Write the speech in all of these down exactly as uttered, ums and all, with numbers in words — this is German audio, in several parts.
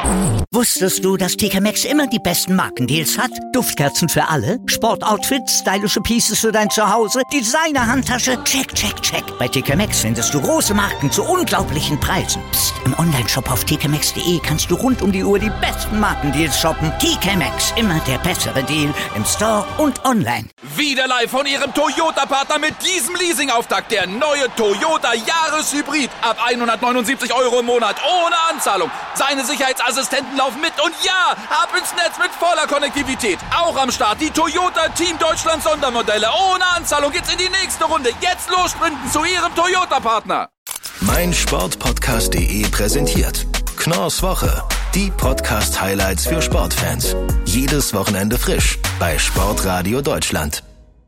Wusstest du, dass T K Maxx immer die besten Markendeals hat? Duftkerzen für alle, Sportoutfits, stylische Pieces für dein Zuhause, Designer-Handtasche, check, check, check. Bei T K Maxx findest du große Marken zu unglaublichen Preisen. Psst. Im Onlineshop auf t k maxx punkt d e kannst du rund um die Uhr die besten Markendeals shoppen. T K Maxx, immer der bessere Deal im Store und online. Wieder live von Ihrem Toyota-Partner mit diesem Leasing-Auftakt. Der neue Toyota Jahreshybrid. Ab hundertneunundsiebzig Euro im Monat. Ohne Anzahlung. Seine Sicherheitsassistenten laufen mit. Und ja, ab ins Netz mit voller Konnektivität. Auch am Start die Toyota Team Deutschland Sondermodelle. Ohne Anzahlung geht's in die nächste Runde. Jetzt los sprinten zu Ihrem Toyota-Partner. mein Sportpodcast punkt de präsentiert Knorrs Woche. Die Podcast-Highlights für Sportfans. Jedes Wochenende frisch bei Sportradio Deutschland.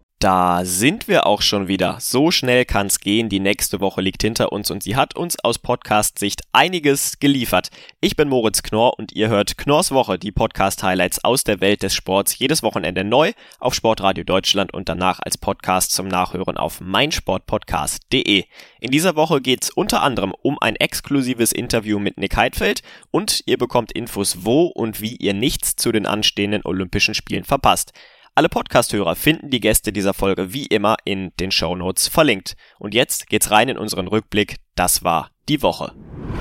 Da sind wir auch schon wieder. So schnell kann's gehen. Die nächste Woche liegt hinter uns und sie hat uns aus Podcast-Sicht einiges geliefert. Ich bin Moritz Knorr und ihr hört Knorrs Woche, die Podcast-Highlights aus der Welt des Sports. Jedes Wochenende neu auf Sportradio Deutschland und danach als Podcast zum Nachhören auf mein Sportpodcast punkt de. In dieser Woche geht's unter anderem um ein exklusives Interview mit Nick Heidfeld und ihr bekommt Infos, wo und wie ihr nichts zu den anstehenden Olympischen Spielen verpasst. Alle Podcast-Hörer finden die Gäste dieser Folge wie immer in den Shownotes verlinkt. Und jetzt geht's rein in unseren Rückblick. Das war die Woche.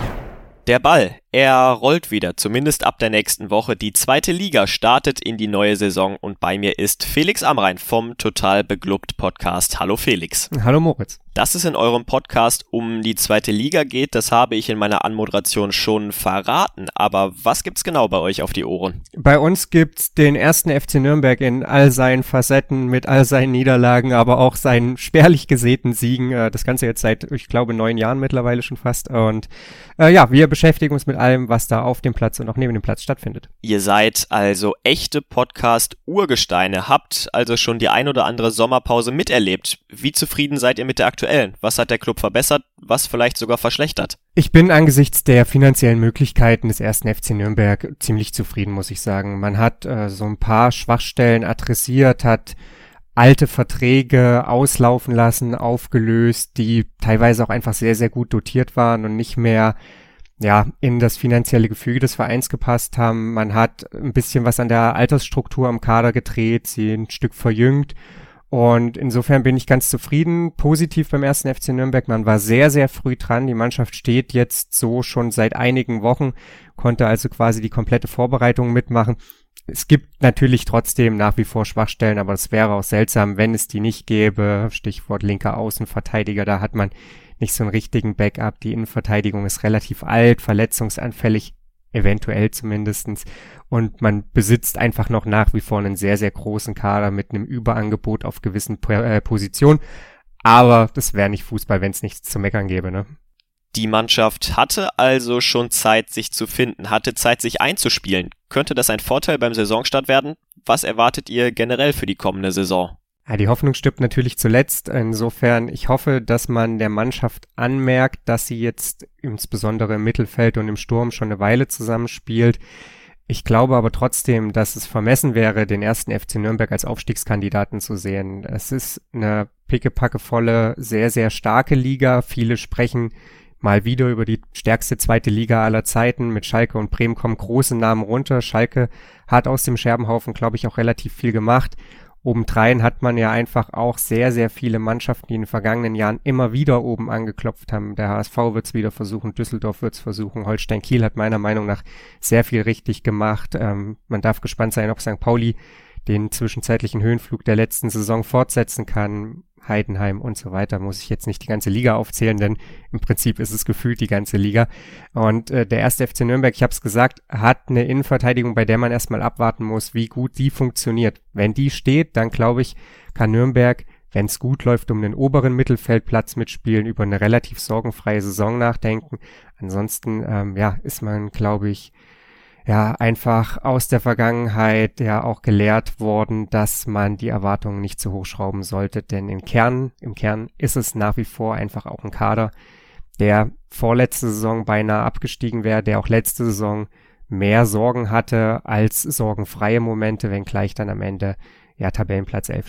Der Ball, er rollt wieder, zumindest ab der nächsten Woche. Die zweite Liga startet in die neue Saison und bei mir ist Felix Amrain vom Total Beglubbt Podcast. Hallo Felix. Hallo Moritz. Dass es in eurem Podcast um die zweite Liga geht, das habe ich in meiner Anmoderation schon verraten. Aber was gibt's genau bei euch auf die Ohren? Bei uns gibt's den ersten F C Nürnberg in all seinen Facetten, mit all seinen Niederlagen, aber auch seinen spärlich gesäten Siegen. Das Ganze jetzt seit, ich glaube, neun Jahren mittlerweile schon fast. Und äh, ja, wir beschäftigen uns mit allem, was da auf dem Platz und auch neben dem Platz stattfindet. Ihr seid also echte Podcast-Urgesteine, habt also schon die ein oder andere Sommerpause miterlebt. Wie zufrieden seid ihr mit der aktuellen? Was hat der Club verbessert, was vielleicht sogar verschlechtert? Ich bin angesichts der finanziellen Möglichkeiten des ersten F C Nürnberg ziemlich zufrieden, muss ich sagen. Man hat äh, so ein paar Schwachstellen adressiert, hat alte Verträge auslaufen lassen, aufgelöst, die teilweise auch einfach sehr, sehr gut dotiert waren und nicht mehr ja in das finanzielle Gefüge des Vereins gepasst haben. Man hat ein bisschen was an der Altersstruktur am Kader gedreht, sie ein Stück verjüngt. Und insofern bin ich ganz zufrieden, positiv beim ersten F C Nürnberg. Man war sehr, sehr früh dran. Die Mannschaft steht jetzt so schon seit einigen Wochen, konnte also quasi die komplette Vorbereitung mitmachen. Es gibt natürlich trotzdem nach wie vor Schwachstellen, aber es wäre auch seltsam, wenn es die nicht gäbe. Stichwort linker Außenverteidiger, da hat man nicht so einen richtigen Backup. Die Innenverteidigung ist relativ alt, verletzungsanfällig, eventuell zumindestens. Und man besitzt einfach noch nach wie vor einen sehr, sehr großen Kader mit einem Überangebot auf gewissen äh, Positionen. Aber das wäre nicht Fußball, wenn es nichts zu meckern gäbe, ne? Die Mannschaft hatte also schon Zeit, sich zu finden, hatte Zeit, sich einzuspielen. Könnte das ein Vorteil beim Saisonstart werden? Was erwartet ihr generell für die kommende Saison? Ja, die Hoffnung stirbt natürlich zuletzt. Insofern, ich hoffe, dass man der Mannschaft anmerkt, dass sie jetzt insbesondere im Mittelfeld und im Sturm schon eine Weile zusammenspielt. Ich glaube aber trotzdem, dass es vermessen wäre, den ersten F C Nürnberg als Aufstiegskandidaten zu sehen. Es ist eine pickepackevolle, sehr, sehr starke Liga. Viele sprechen mal wieder über die stärkste zweite Liga aller Zeiten. Mit Schalke und Bremen kommen große Namen runter. Schalke hat aus dem Scherbenhaufen, glaube ich, auch relativ viel gemacht. Obendrein hat man ja einfach auch sehr, sehr viele Mannschaften, die in den vergangenen Jahren immer wieder oben angeklopft haben. Der H S V wird es wieder versuchen, Düsseldorf wird es versuchen, Holstein Kiel hat meiner Meinung nach sehr viel richtig gemacht. Ähm, man darf gespannt sein, ob Sankt Pauli den zwischenzeitlichen Höhenflug der letzten Saison fortsetzen kann. Heidenheim und so weiter, muss ich jetzt nicht die ganze Liga aufzählen, denn im Prinzip ist es gefühlt die ganze Liga. Und äh, der erste F C Nürnberg, ich habe es gesagt, hat eine Innenverteidigung, bei der man erstmal abwarten muss, wie gut die funktioniert. Wenn die steht, dann glaube ich, kann Nürnberg, wenn es gut läuft, um den oberen Mittelfeldplatz mitspielen, über eine relativ sorgenfreie Saison nachdenken. Ansonsten, ähm, ja, ist man, glaube ich, ja, einfach aus der Vergangenheit ja auch gelehrt worden, dass man die Erwartungen nicht zu hoch schrauben sollte, denn im Kern, im Kern ist es nach wie vor einfach auch ein Kader, der vorletzte Saison beinahe abgestiegen wäre, der auch letzte Saison mehr Sorgen hatte als sorgenfreie Momente, wenngleich dann am Ende ja Tabellenplatz elf stand.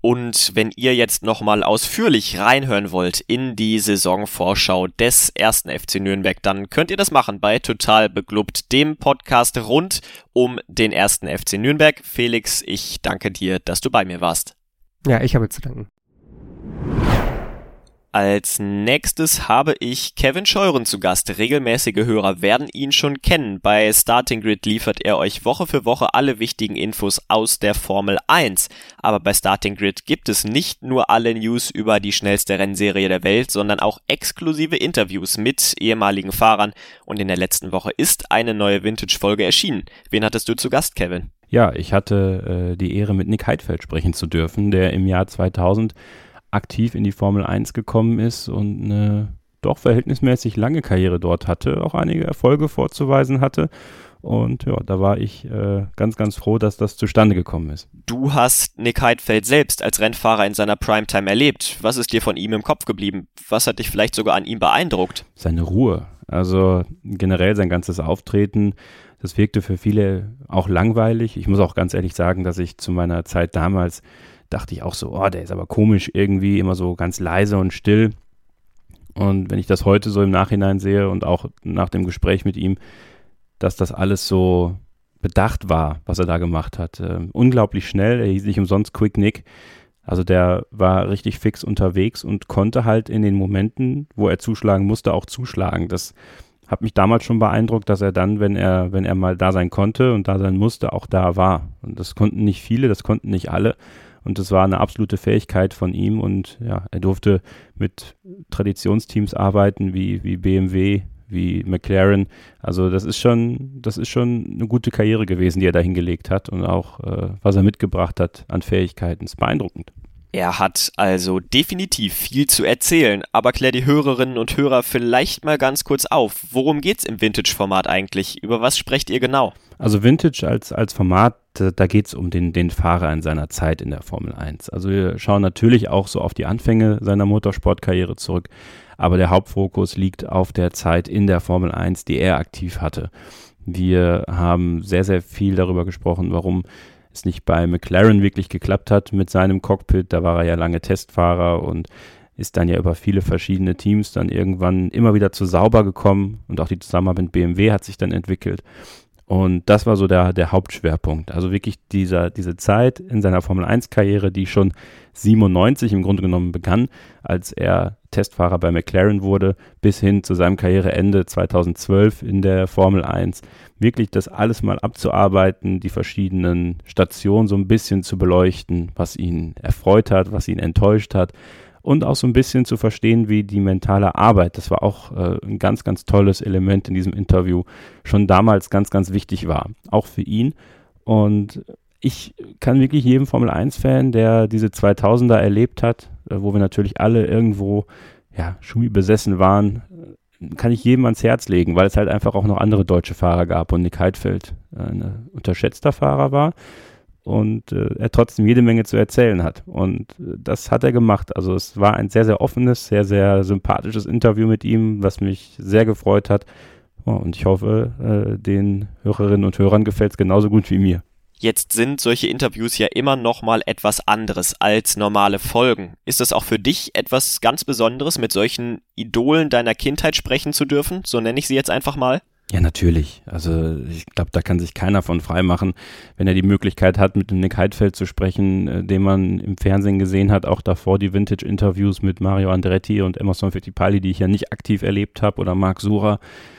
Und wenn ihr jetzt nochmal ausführlich reinhören wollt in die Saisonvorschau des ersten F C Nürnberg, dann könnt ihr das machen bei Total Beglubbt, dem Podcast rund um den ersten F C Nürnberg. Felix, ich danke dir, dass du bei mir warst. Ja, ich habe zu danken. Als nächstes habe ich Kevin Scheuren zu Gast. Regelmäßige Hörer werden ihn schon kennen. Bei Starting Grid liefert er euch Woche für Woche alle wichtigen Infos aus der Formel eins. Aber bei Starting Grid gibt es nicht nur alle News über die schnellste Rennserie der Welt, sondern auch exklusive Interviews mit ehemaligen Fahrern. Und in der letzten Woche ist eine neue Vintage-Folge erschienen. Wen hattest du zu Gast, Kevin? Ja, ich hatte äh, die Ehre, mit Nick Heidfeld sprechen zu dürfen, der im Jahr zweitausend aktiv in die Formel eins gekommen ist und eine doch verhältnismäßig lange Karriere dort hatte, auch einige Erfolge vorzuweisen hatte. Und ja, da war ich äh, ganz, ganz froh, dass das zustande gekommen ist. Du hast Nick Heidfeld selbst als Rennfahrer in seiner Primetime erlebt. Was ist dir von ihm im Kopf geblieben? Was hat dich vielleicht sogar an ihm beeindruckt? Seine Ruhe, also generell sein ganzes Auftreten, das wirkte für viele auch langweilig. Ich muss auch ganz ehrlich sagen, dass ich zu meiner Zeit damals dachte ich auch so, oh, der ist aber komisch irgendwie, immer so ganz leise und still. Und wenn ich das heute so im Nachhinein sehe und auch nach dem Gespräch mit ihm, dass das alles so bedacht war, was er da gemacht hat. Äh, unglaublich schnell, er hieß nicht umsonst Quick Nick. Also der war richtig fix unterwegs und konnte halt in den Momenten, wo er zuschlagen musste, auch zuschlagen. Das hat mich damals schon beeindruckt, dass er dann, wenn er, wenn er mal da sein konnte und da sein musste, auch da war. Und das konnten nicht viele, das konnten nicht alle. Und das war eine absolute Fähigkeit von ihm und ja, er durfte mit Traditionsteams arbeiten wie, wie B M W, wie McLaren. Also das ist schon, das ist schon eine gute Karriere gewesen, die er da hingelegt hat und auch, äh, was er mitgebracht hat an Fähigkeiten, ist beeindruckend. Er hat also definitiv viel zu erzählen, aber klär die Hörerinnen und Hörer vielleicht mal ganz kurz auf. Worum geht's im Vintage-Format eigentlich? Über was sprecht ihr genau? Also Vintage als, als Format, da geht's um den, den Fahrer in seiner Zeit in der Formel eins. Also wir schauen natürlich auch so auf die Anfänge seiner Motorsportkarriere zurück, aber der Hauptfokus liegt auf der Zeit in der Formel eins, die er aktiv hatte. Wir haben sehr, sehr viel darüber gesprochen, warum es nicht bei McLaren wirklich geklappt hat mit seinem Cockpit. Da war er ja lange Testfahrer und ist dann ja über viele verschiedene Teams dann irgendwann immer wieder zu Sauber gekommen und auch die Zusammenarbeit mit B M W hat sich dann entwickelt. Und das war so der, der Hauptschwerpunkt. Also wirklich dieser, diese Zeit in seiner Formel eins Karriere, die schon siebenundneunzig im Grunde genommen begann, als er Testfahrer bei McLaren wurde, bis hin zu seinem Karriereende zweitausendzwölf in der Formel eins. Wirklich das alles mal abzuarbeiten, die verschiedenen Stationen so ein bisschen zu beleuchten, was ihn erfreut hat, was ihn enttäuscht hat. Und auch so ein bisschen zu verstehen, wie die mentale Arbeit, das war auch äh, ein ganz, ganz tolles Element in diesem Interview, schon damals ganz, ganz wichtig war, auch für ihn. Und ich kann wirklich jedem Formel eins Fan, der diese zweitausender erlebt hat, äh, wo wir natürlich alle irgendwo ja, Schumi besessen waren, kann ich jedem ans Herz legen, weil es halt einfach auch noch andere deutsche Fahrer gab und Nick Heidfeld äh, ein unterschätzter Fahrer war. Und äh, er trotzdem jede Menge zu erzählen hat. Und äh, das hat er gemacht. Also es war ein sehr, sehr offenes, sehr, sehr sympathisches Interview mit ihm, was mich sehr gefreut hat. Oh, und ich hoffe, äh, den Hörerinnen und Hörern gefällt es genauso gut wie mir. Jetzt sind solche Interviews ja immer noch mal etwas anderes als normale Folgen. Ist es auch für dich etwas ganz Besonderes, mit solchen Idolen deiner Kindheit sprechen zu dürfen? So nenne ich sie jetzt einfach mal. Ja, natürlich. Also ich glaube, da kann sich keiner von frei machen, wenn er die Möglichkeit hat, mit dem Nick Heidfeld zu sprechen, äh, den man im Fernsehen gesehen hat, auch davor die Vintage-Interviews mit Mario Andretti und Emerson Fittipaldi, die ich ja nicht aktiv erlebt habe, oder Marc Surer.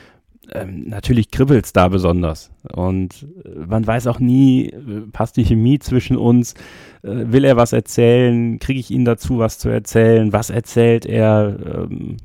Ähm, natürlich kribbelt's da besonders. Und äh, man weiß auch nie, äh, passt die Chemie zwischen uns, äh, will er was erzählen, kriege ich ihn dazu, was zu erzählen, was erzählt er, ähm,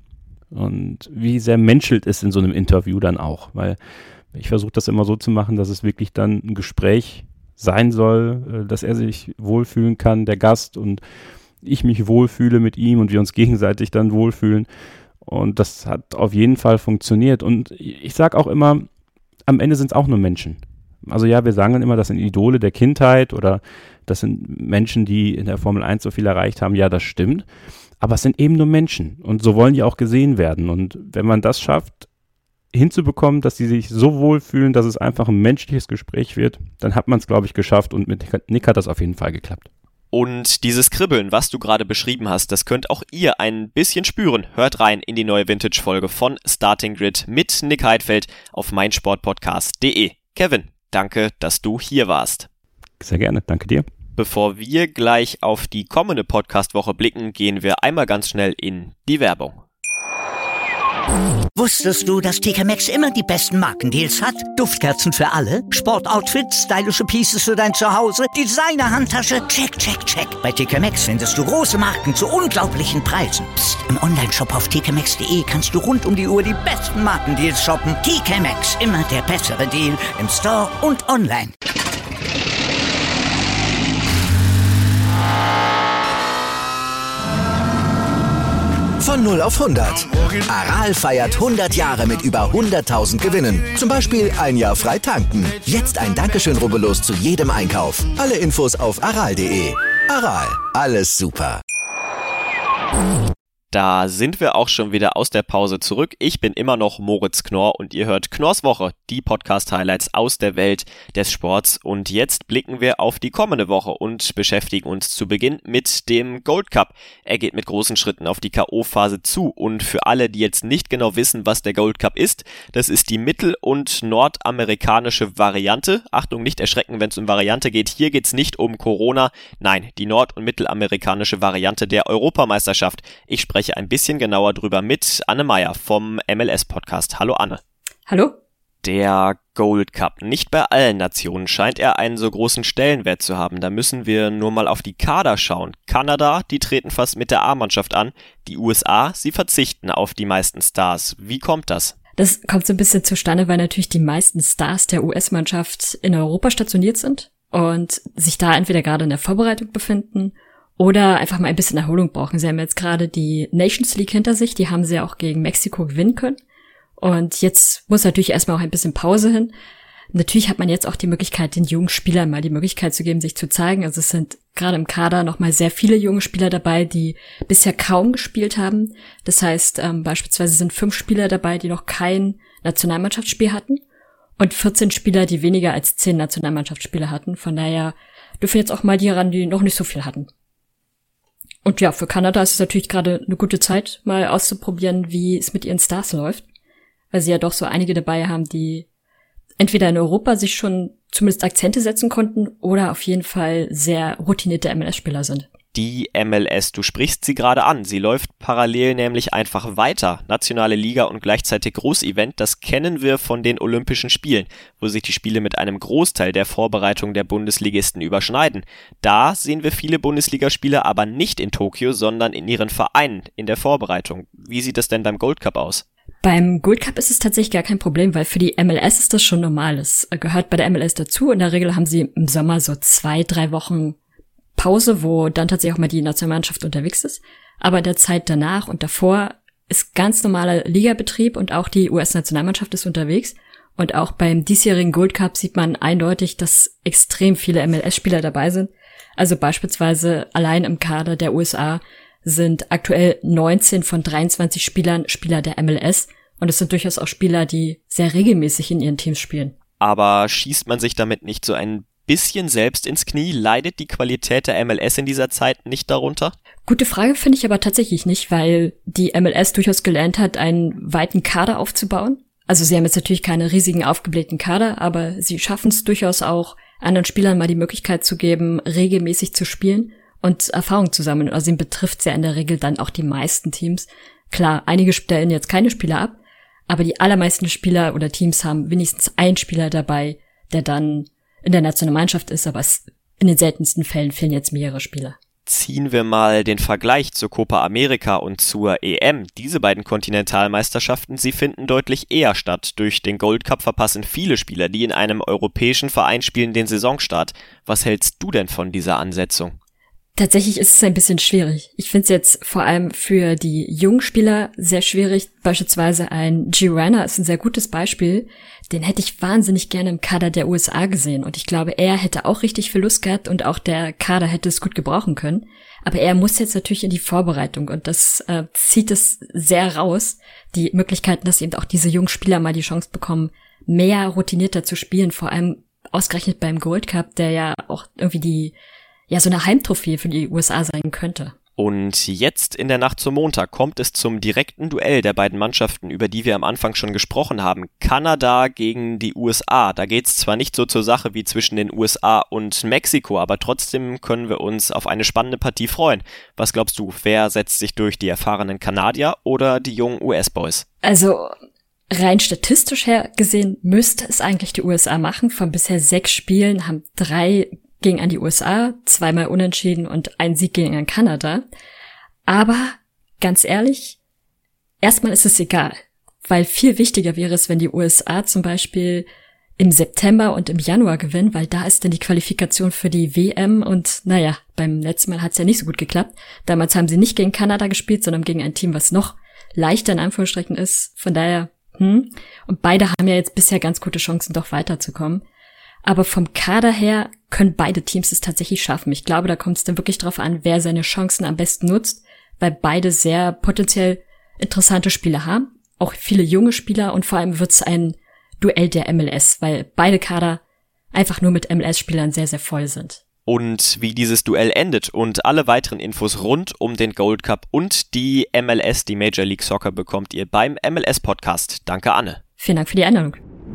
und wie sehr menschelt es in so einem Interview dann auch, weil ich versuche das immer so zu machen, dass es wirklich dann ein Gespräch sein soll, dass er sich wohlfühlen kann, der Gast, und ich mich wohlfühle mit ihm und wir uns gegenseitig dann wohlfühlen, und das hat auf jeden Fall funktioniert. Und ich sage auch immer, am Ende sind es auch nur Menschen. Also ja, wir sagen dann immer, das sind Idole der Kindheit oder das sind Menschen, die in der Formel eins so viel erreicht haben. Ja, das stimmt. Aber es sind eben nur Menschen und so wollen die auch gesehen werden. Und wenn man das schafft, hinzubekommen, dass sie sich so wohlfühlen, dass es einfach ein menschliches Gespräch wird, dann hat man es, glaube ich, geschafft, und mit Nick hat das auf jeden Fall geklappt. Und dieses Kribbeln, was du gerade beschrieben hast, das könnt auch ihr ein bisschen spüren. Hört rein in die neue Vintage-Folge von Starting Grid mit Nick Heidfeld auf meinsportpodcast punkt de. Kevin, danke, dass du hier warst. Sehr gerne, danke dir. Bevor wir gleich auf die kommende Podcast-Woche blicken, gehen wir einmal ganz schnell in die Werbung. Wusstest du, dass T K Maxx immer die besten Markendeals hat? Duftkerzen für alle, Sportoutfits, stylische Pieces für dein Zuhause, Designer-Handtasche, check, check, check. Bei T K Maxx findest du große Marken zu unglaublichen Preisen. Psst. Im Onlineshop auf t k maxx punkt de kannst du rund um die Uhr die besten Markendeals shoppen. T K Maxx, immer der bessere Deal im Store und online. Von null auf hundert. Aral feiert hundert Jahre mit über hunderttausend Gewinnen. Zum Beispiel ein Jahr frei tanken. Jetzt ein Dankeschön, rubbellos zu jedem Einkauf. Alle Infos auf aral punkt de. Aral, alles super. Da sind wir auch schon wieder aus der Pause zurück. Ich bin immer noch Moritz Knorr und ihr hört Knorrs Woche, die Podcast-Highlights aus der Welt des Sports. Und jetzt blicken wir auf die kommende Woche und beschäftigen uns zu Beginn mit dem Gold Cup. Er geht mit großen Schritten auf die K O-Phase zu. Und für alle, die jetzt nicht genau wissen, was der Gold Cup ist, das ist die mittel- und nordamerikanische Variante. Achtung, nicht erschrecken, wenn es um Variante geht. Hier geht es nicht um Corona. Nein, die nord- und mittelamerikanische Variante der Europameisterschaft. Ich spreche ein bisschen genauer drüber mit Anne Meyer vom M L S-Podcast. Hallo Anne. Hallo. Der Gold Cup. Nicht bei allen Nationen scheint er einen so großen Stellenwert zu haben. Da müssen wir nur mal auf die Kader schauen. Kanada, die treten fast mit der A-Mannschaft an. Die U S A, sie verzichten auf die meisten Stars. Wie kommt das? Das kommt so ein bisschen zustande, weil natürlich die meisten Stars der U S-Mannschaft in Europa stationiert sind und sich da entweder gerade in der Vorbereitung befinden oder einfach mal ein bisschen Erholung brauchen. Sie haben jetzt gerade die Nations League hinter sich, die haben sie ja auch gegen Mexiko gewinnen können. Und jetzt muss natürlich erstmal auch ein bisschen Pause hin. Natürlich hat man jetzt auch die Möglichkeit, den jungen Spielern mal die Möglichkeit zu geben, sich zu zeigen. Also es sind gerade im Kader nochmal sehr viele junge Spieler dabei, die bisher kaum gespielt haben. Das heißt, ähm, beispielsweise sind fünf Spieler dabei, die noch kein Nationalmannschaftsspiel hatten und vierzehn Spieler, die weniger als zehn Nationalmannschaftsspiele hatten. Von daher dürfen jetzt auch mal die ran, die noch nicht so viel hatten. Und ja, für Kanada ist es natürlich gerade eine gute Zeit, mal auszuprobieren, wie es mit ihren Stars läuft. Weil sie ja doch so einige dabei haben, die entweder in Europa sich schon zumindest Akzente setzen konnten oder auf jeden Fall sehr routinierte M L S-Spieler sind. Die M L S, du sprichst sie gerade an. Sie läuft parallel nämlich einfach weiter. Nationale Liga und gleichzeitig Großevent, das kennen wir von den Olympischen Spielen, wo sich die Spiele mit einem Großteil der Vorbereitung der Bundesligisten überschneiden. Da sehen wir viele Bundesligaspieler aber nicht in Tokio, sondern in ihren Vereinen in der Vorbereitung. Wie sieht das denn beim Gold Cup aus? Beim Gold Cup ist es tatsächlich gar kein Problem, weil für die M L S ist das schon normal. Es gehört bei der M L S dazu. In der Regel haben sie im Sommer so zwei, drei Wochen Pause, wo dann tatsächlich auch mal die Nationalmannschaft unterwegs ist. Aber in der Zeit danach und davor ist ganz normaler Ligabetrieb und auch die U S-Nationalmannschaft ist unterwegs. Und auch beim diesjährigen Gold Cup sieht man eindeutig, dass extrem viele M L S-Spieler dabei sind. Also beispielsweise allein im Kader der U S A sind aktuell neunzehn von dreiundzwanzig Spielern Spieler der M L S. Und es sind durchaus auch Spieler, die sehr regelmäßig in ihren Teams spielen. Aber schießt man sich damit nicht so ein bisschen selbst ins Knie? Leidet die Qualität der M L S in dieser Zeit nicht darunter? Gute Frage, finde ich aber tatsächlich nicht, weil die M L S durchaus gelernt hat, einen weiten Kader aufzubauen. Also sie haben jetzt natürlich keine riesigen aufgeblähten Kader, aber sie schaffen es durchaus auch, anderen Spielern mal die Möglichkeit zu geben, regelmäßig zu spielen und Erfahrung zu sammeln. Also ihn betrifft ja in der Regel dann auch die meisten Teams. Klar, einige stellen jetzt keine Spieler ab, aber die allermeisten Spieler oder Teams haben wenigstens einen Spieler dabei, der dann in der Nationalmannschaft ist, aber es, in den seltensten Fällen fehlen jetzt mehrere Spieler. Ziehen wir mal den Vergleich zur Copa America und zur E M. Diese beiden Kontinentalmeisterschaften, sie finden deutlich eher statt. Durch den Gold Cup verpassen viele Spieler, die in einem europäischen Verein spielen, den Saisonstart. Was hältst du denn von dieser Ansetzung? Tatsächlich ist es ein bisschen schwierig. Ich finde es jetzt vor allem für die jungen Spieler sehr schwierig. Beispielsweise ein Gio Reyna ist ein sehr gutes Beispiel. Den hätte ich wahnsinnig gerne im Kader der U S A gesehen. Und ich glaube, er hätte auch richtig viel Lust gehabt und auch der Kader hätte es gut gebrauchen können. Aber er muss jetzt natürlich in die Vorbereitung und das äh, zieht es sehr raus. Die Möglichkeiten, dass eben auch diese jungen Spieler mal die Chance bekommen, mehr routinierter zu spielen. Vor allem ausgerechnet beim Gold Cup, der ja auch irgendwie die ja so eine Heimtrophäe für die U S A sein könnte. Und jetzt in der Nacht zum Montag kommt es zum direkten Duell der beiden Mannschaften, über die wir am Anfang schon gesprochen haben. Kanada gegen die U S A. Da geht es zwar nicht so zur Sache wie zwischen den U S A und Mexiko, aber trotzdem können wir uns auf eine spannende Partie freuen. Was glaubst du, wer setzt sich durch, die erfahrenen Kanadier oder die jungen U S-Boys? Also rein statistisch her gesehen müsste es eigentlich die U S A machen. Von bisher sechs Spielen haben drei gegen an die U S A, zweimal unentschieden und ein Sieg gegen an Kanada. Aber ganz ehrlich, erstmal ist es egal, weil viel wichtiger wäre es, wenn die U S A zum Beispiel im September und im Januar gewinnen, weil da ist dann die Qualifikation für die W M und naja, beim letzten Mal hat es ja nicht so gut geklappt. Damals haben sie nicht gegen Kanada gespielt, sondern gegen ein Team, was noch leichter in Anführungsstrichen ist. Von daher, hm. Und beide haben ja jetzt bisher ganz gute Chancen, doch weiterzukommen. Aber vom Kader her können beide Teams es tatsächlich schaffen. Ich glaube, da kommt es dann wirklich drauf an, wer seine Chancen am besten nutzt, weil beide sehr potenziell interessante Spieler haben. Auch viele junge Spieler und vor allem wird es ein Duell der M L S, weil beide Kader einfach nur mit M L S-Spielern sehr, sehr voll sind. Und wie dieses Duell endet und alle weiteren Infos rund um den Gold Cup und die M L S, die Major League Soccer, bekommt ihr beim M L S-Podcast. Danke, Anne. Vielen Dank für die Einladung.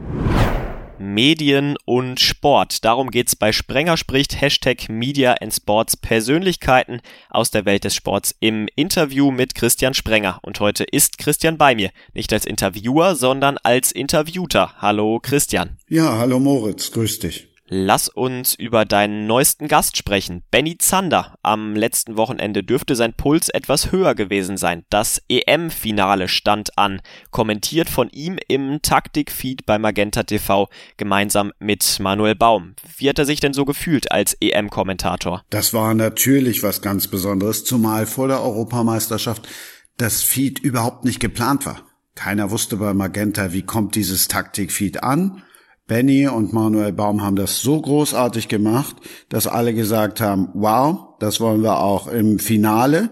Medien und Sport. Darum geht's bei Sprenger spricht, Hashtag Media and Sports, Persönlichkeiten aus der Welt des Sports im Interview mit Christian Sprenger. Und heute ist Christian bei mir, nicht als Interviewer, sondern als Interviewter. Hallo Christian. Ja, hallo Moritz, grüß dich. Lass uns über deinen neuesten Gast sprechen. Benny Zander. Am letzten Wochenende dürfte sein Puls etwas höher gewesen sein. Das E M-Finale stand an. Kommentiert von ihm im Taktik-Feed bei Magenta T V gemeinsam mit Manuel Baum. Wie hat er sich denn so gefühlt als E M-Kommentator? Das war natürlich was ganz Besonderes, zumal vor der Europameisterschaft das Feed überhaupt nicht geplant war. Keiner wusste bei Magenta, wie kommt dieses Taktik-Feed an. Benny und Manuel Baum haben das so großartig gemacht, dass alle gesagt haben, wow, das wollen wir auch im Finale.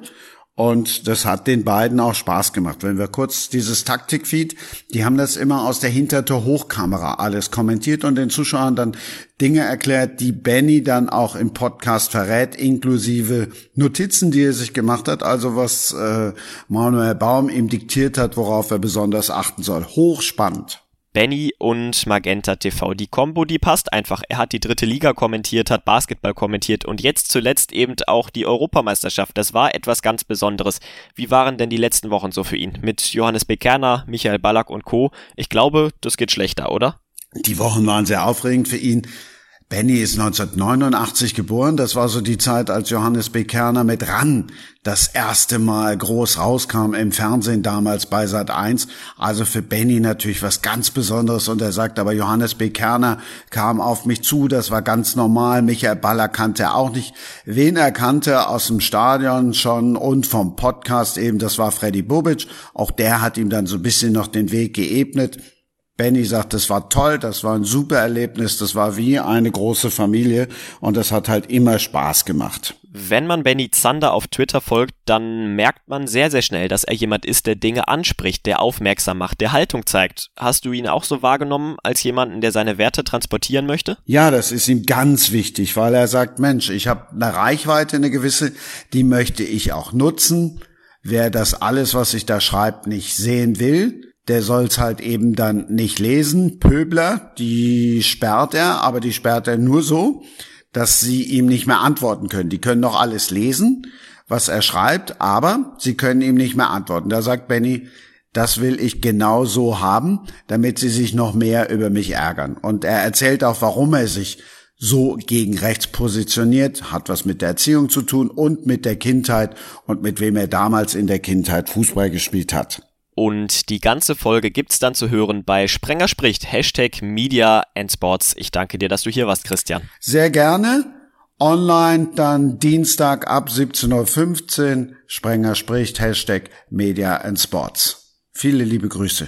Und das hat den beiden auch Spaß gemacht. Wenn wir kurz dieses Taktikfeed, die haben das immer aus der Hintertor-Hochkamera alles kommentiert und den Zuschauern dann Dinge erklärt, die Benny dann auch im Podcast verrät, inklusive Notizen, die er sich gemacht hat, also was äh, Manuel Baum ihm diktiert hat, worauf er besonders achten soll. Hochspannend. Benny und Magenta T V. Die Kombo, die passt einfach. Er hat die dritte Liga kommentiert, hat Basketball kommentiert und jetzt zuletzt eben auch die Europameisterschaft. Das war etwas ganz Besonderes. Wie waren denn die letzten Wochen so für ihn? Mit Johannes B. Kerner, Michael Ballack und Co. Ich glaube, das geht schlechter, oder? Die Wochen waren sehr aufregend für ihn. Benny ist neunzehnhundertneunundachtzig geboren. Das war so die Zeit, als Johannes B. Kerner mit Ran das erste Mal groß rauskam im Fernsehen, damals bei Sat eins. Also für Benny natürlich was ganz Besonderes. Und er sagt aber, Johannes B. Kerner kam auf mich zu, das war ganz normal. Michael Baller kannte er auch nicht. Wen er kannte aus dem Stadion schon und vom Podcast eben, das war Freddy Bobic. Auch der hat ihm dann so ein bisschen noch den Weg geebnet. Benny sagt, das war toll, das war ein super Erlebnis, das war wie eine große Familie und das hat halt immer Spaß gemacht. Wenn man Benny Zander auf Twitter folgt, dann merkt man sehr, sehr schnell, dass er jemand ist, der Dinge anspricht, der aufmerksam macht, der Haltung zeigt. Hast du ihn auch so wahrgenommen als jemanden, der seine Werte transportieren möchte? Ja, das ist ihm ganz wichtig, weil er sagt, Mensch, ich habe eine Reichweite, eine gewisse, die möchte ich auch nutzen. Wer das alles, was ich da schreibe, nicht sehen will, der soll's halt eben dann nicht lesen. Pöbler, die sperrt er, aber die sperrt er nur so, dass sie ihm nicht mehr antworten können. Die können noch alles lesen, was er schreibt, aber sie können ihm nicht mehr antworten. Da sagt Benny, das will ich genau so haben, damit sie sich noch mehr über mich ärgern. Und er erzählt auch, warum er sich so gegen rechts positioniert, hat was mit der Erziehung zu tun und mit der Kindheit und mit wem er damals in der Kindheit Fußball gespielt hat. Und die ganze Folge gibt's dann zu hören bei Sprenger spricht, Hashtag Media and Sports. Ich danke dir, dass du hier warst, Christian. Sehr gerne. Online dann Dienstag ab siebzehn Uhr fünfzehn. Sprenger spricht, Hashtag Media and Sports. Viele liebe Grüße.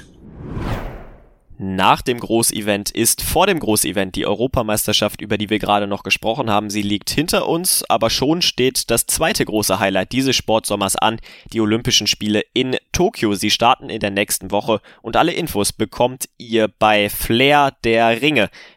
Nach dem Großevent ist vor dem Großevent die Europameisterschaft, über die wir gerade noch gesprochen haben. Sie liegt hinter uns, aber schon steht das zweite große Highlight dieses Sportsommers an, die Olympischen Spiele in Tokio. Sie starten in der nächsten Woche und alle Infos bekommt ihr bei Flair der Ringe.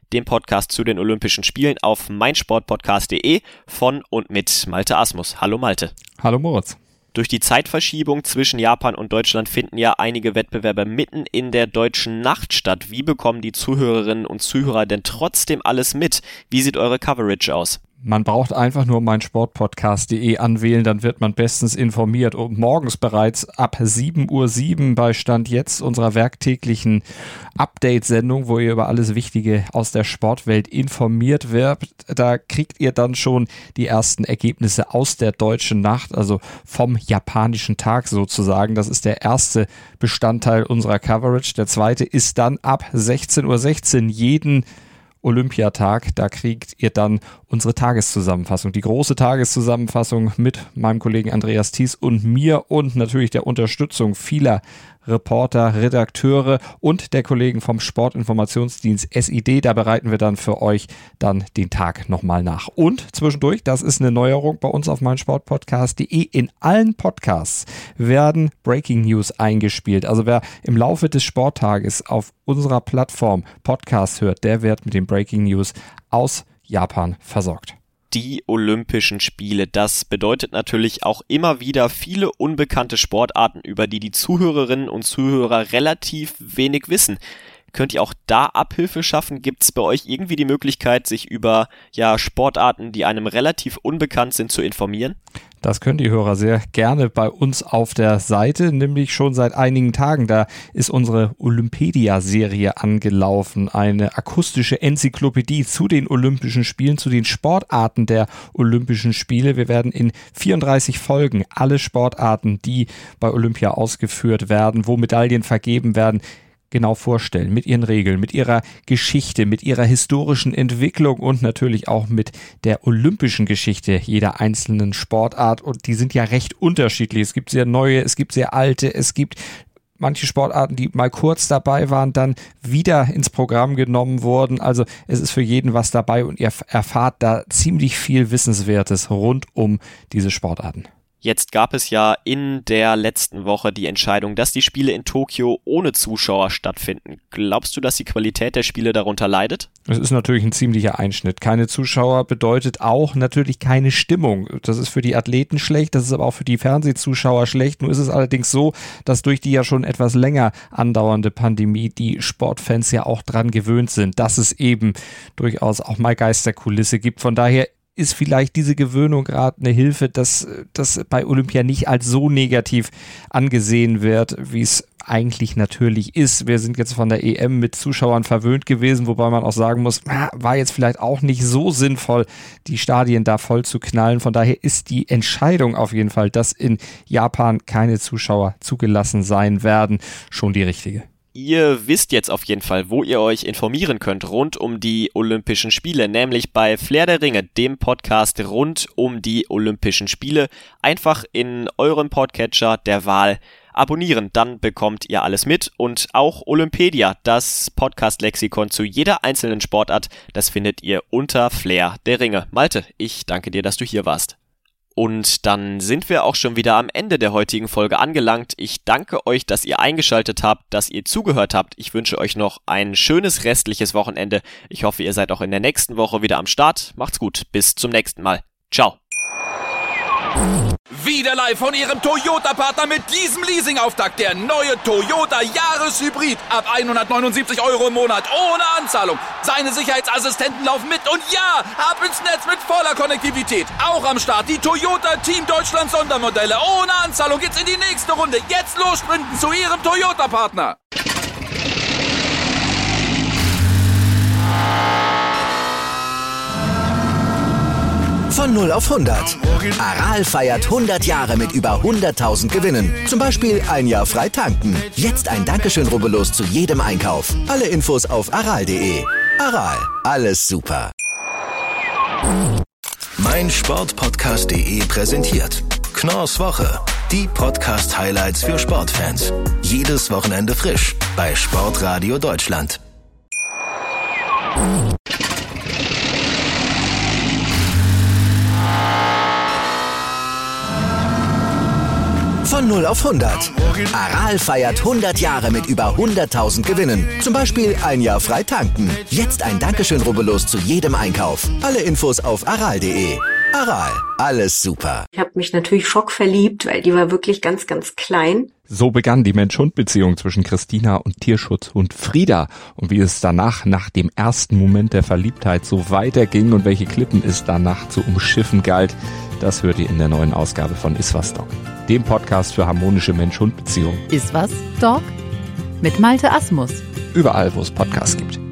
dem Podcast zu den Olympischen Spielen auf meinsportpodcast punkt de von und mit Malte Asmus. Hallo Malte. Hallo Moritz. Durch die Zeitverschiebung zwischen Japan und Deutschland finden ja einige Wettbewerbe mitten in der deutschen Nacht statt. Wie bekommen die Zuhörerinnen und Zuhörer denn trotzdem alles mit? Wie sieht eure Coverage aus? Man braucht einfach nur meinsportpodcast punkt de anwählen, dann wird man bestens informiert. Und morgens bereits ab sieben Uhr sieben bei Stand jetzt unserer werktäglichen Update-Sendung, wo ihr über alles Wichtige aus der Sportwelt informiert werdet. Da kriegt ihr dann schon die ersten Ergebnisse aus der deutschen Nacht, also vom japanischen Tag sozusagen. Das ist der erste Bestandteil unserer Coverage. Der zweite ist dann ab sechzehn Uhr sechzehn jeden Olympiatag, da kriegt ihr dann unsere Tageszusammenfassung, die große Tageszusammenfassung mit meinem Kollegen Andreas Thies und mir und natürlich der Unterstützung vieler Reporter, Redakteure und der Kollegen vom Sportinformationsdienst S I D. Da bereiten wir dann für euch dann den Tag nochmal nach. Und zwischendurch, das ist eine Neuerung bei uns auf meinsportpodcast punkt de, in allen Podcasts werden Breaking News eingespielt. Also wer im Laufe des Sporttages auf unserer Plattform Podcast hört, der wird mit den Breaking News aus Japan versorgt. Die Olympischen Spiele, das bedeutet natürlich auch immer wieder viele unbekannte Sportarten, über die die Zuhörerinnen und Zuhörer relativ wenig wissen. Könnt ihr auch da Abhilfe schaffen? Gibt es bei euch irgendwie die Möglichkeit, sich über ja, Sportarten, die einem relativ unbekannt sind, zu informieren? Das können die Hörer sehr gerne bei uns auf der Seite, nämlich schon seit einigen Tagen. Da ist unsere Olympedia-Serie angelaufen, eine akustische Enzyklopädie zu den Olympischen Spielen, zu den Sportarten der Olympischen Spiele. Wir werden in vierunddreißig Folgen alle Sportarten, die bei Olympia ausgeführt werden, wo Medaillen vergeben werden, genau vorstellen, mit ihren Regeln, mit ihrer Geschichte, mit ihrer historischen Entwicklung und natürlich auch mit der olympischen Geschichte jeder einzelnen Sportart. Und die sind ja recht unterschiedlich. Es gibt sehr neue, es gibt sehr alte, es gibt manche Sportarten, die mal kurz dabei waren, dann wieder ins Programm genommen wurden. Also es ist für jeden was dabei und ihr erfahrt da ziemlich viel Wissenswertes rund um diese Sportarten. Jetzt gab es ja in der letzten Woche die Entscheidung, dass die Spiele in Tokio ohne Zuschauer stattfinden. Glaubst du, dass die Qualität der Spiele darunter leidet? Es ist natürlich ein ziemlicher Einschnitt. Keine Zuschauer bedeutet auch natürlich keine Stimmung. Das ist für die Athleten schlecht, das ist aber auch für die Fernsehzuschauer schlecht. Nun ist es allerdings so, dass durch die ja schon etwas länger andauernde Pandemie die Sportfans ja auch dran gewöhnt sind, dass es eben durchaus auch mal Geisterkulisse gibt. Von daher ist vielleicht diese Gewöhnung gerade eine Hilfe, dass das bei Olympia nicht als so negativ angesehen wird, wie es eigentlich natürlich ist. Wir sind jetzt von der E M mit Zuschauern verwöhnt gewesen, wobei man auch sagen muss, war jetzt vielleicht auch nicht so sinnvoll, die Stadien da voll zu knallen. Von daher ist die Entscheidung auf jeden Fall, dass in Japan keine Zuschauer zugelassen sein werden, schon die richtige. Ihr wisst jetzt auf jeden Fall, wo ihr euch informieren könnt rund um die Olympischen Spiele, nämlich bei Flair der Ringe, dem Podcast rund um die Olympischen Spiele. Einfach in eurem Podcatcher der Wahl abonnieren, dann bekommt ihr alles mit. Und auch Olympedia, das Podcast-Lexikon zu jeder einzelnen Sportart, das findet ihr unter Flair der Ringe. Malte, ich danke dir, dass du hier warst. Und dann sind wir auch schon wieder am Ende der heutigen Folge angelangt. Ich danke euch, dass ihr eingeschaltet habt, dass ihr zugehört habt. Ich wünsche euch noch ein schönes restliches Wochenende. Ich hoffe, ihr seid auch in der nächsten Woche wieder am Start. Macht's gut, bis zum nächsten Mal. Ciao. Wieder live von Ihrem Toyota-Partner mit diesem Leasing-Auftakt. Der neue Toyota Jahreshybrid. Ab hundertneunundsiebzig Euro im Monat. Ohne Anzahlung. Seine Sicherheitsassistenten laufen mit. Und ja, ab ins Netz mit voller Konnektivität. Auch am Start die Toyota Team Deutschland Sondermodelle. Ohne Anzahlung geht's in die nächste Runde. Jetzt los sprinten zu Ihrem Toyota-Partner. Von null auf hundert. Aral feiert hundert Jahre mit über hunderttausend Gewinnen. Zum Beispiel ein Jahr frei tanken. Jetzt ein Dankeschön, rubbellos zu jedem Einkauf. Alle Infos auf aral punkt de. Aral, alles super. meinsportpodcast punkt de präsentiert Knorrs Woche. Die Podcast-Highlights für Sportfans. Jedes Wochenende frisch bei Sportradio Deutschland. Von null auf hundert. Aral feiert hundert Jahre mit über hunderttausend Gewinnen. Zum Beispiel ein Jahr frei tanken. Jetzt ein Dankeschön, rubbellos zu jedem Einkauf. Alle Infos auf aral punkt de. Aral, alles super. Ich habe mich natürlich schockverliebt, weil die war wirklich ganz, ganz klein. So begann die Mensch-Hund-Beziehung zwischen Christina und Tierschutzhund Frieda. Und wie es danach, nach dem ersten Moment der Verliebtheit, so weiterging und welche Klippen es danach zu umschiffen galt, das hört ihr in der neuen Ausgabe von Iswas Dog, dem Podcast für harmonische Mensch-Hund-Beziehungen. Iswas Dog mit Malte Asmus. Überall, wo es Podcasts gibt.